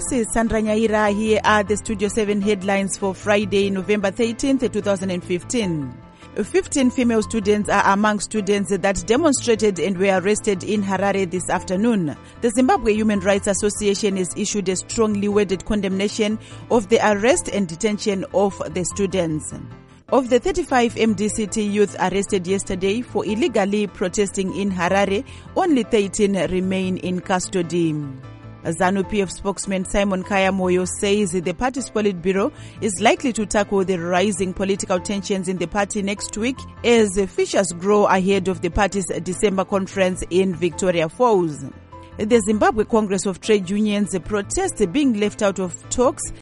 This is Sandra Nyaira. Here are the Studio 7 headlines for Friday, November 13th, 2015. 15 female students are among students that demonstrated and were arrested in Harare this afternoon. The Zimbabwe Human Rights Association has issued a strongly worded condemnation of the arrest and detention of the students. Of the 35 MDCT youth arrested yesterday for illegally protesting in Harare, only 13 remain in custody. ZANU-PF spokesman Simon Kaya Moyo says the party's Politburo is likely to tackle the rising political tensions in the party next week as fissures grow ahead of the party's December conference in Victoria Falls. The Zimbabwe Congress of Trade Unions protests being left out of talks